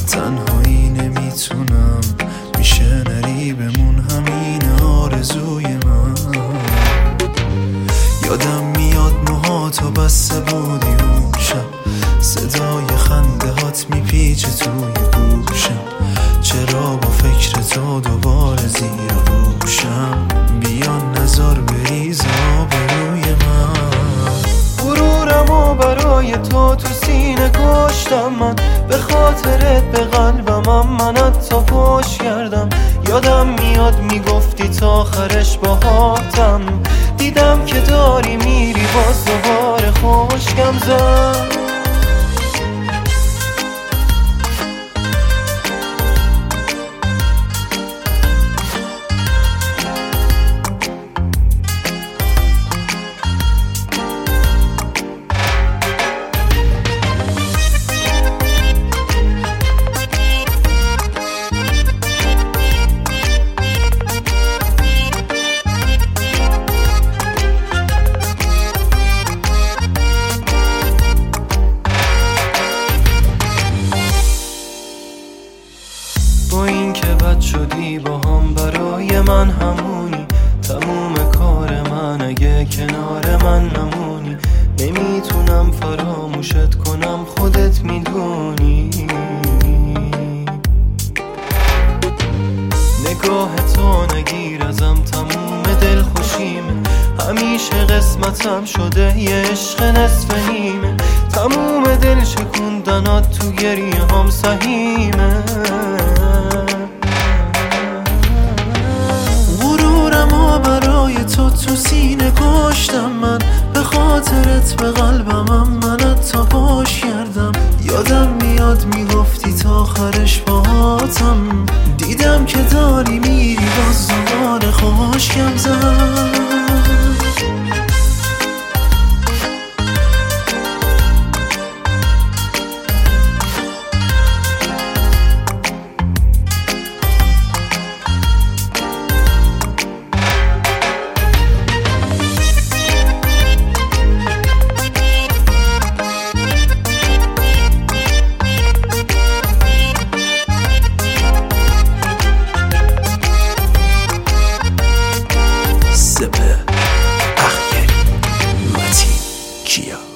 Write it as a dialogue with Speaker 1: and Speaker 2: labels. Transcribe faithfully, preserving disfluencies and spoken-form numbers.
Speaker 1: تنهایی نمیتونم، میشه نری بمون، همین آرزوی من. یادم میاد موهاتو بسته بودی اون شب، صدای خنده هات میپیچه توی گوشم. چرا با فکر تو دوباره زیر روشم؟ بیان نزار بریز آبروی من.
Speaker 2: غرورمو برای تو تو سینه کشتم من، به خاطرت به قلبم من حتی پشت کردم. یادم میاد میگفتی تا آخرش باهاتم، دیدم که داری میری باز دوباره خوشگم زد. با این که بد شدی با هم برای من همونی، تموم کار من اگه کنار من نمونی. نمیتونم فراموشت کنم، خودت میدونی. نگاه تو نگیر ازم تموم دل خوشیمه، همیشه قسمتم شده یه عشق نصف نیمه. تموم دل شکوندنات تو گریه هم سهیمه.
Speaker 1: غرورمو برای تو تو سینه کشتم من، به خاطرت به قلبم من حتی پشت کردم. یادم میاد میگفتی تا آخرش باهاتم، دیدم که داری میری باز دوباره خوشگم زد. سپه اخیری متین کیا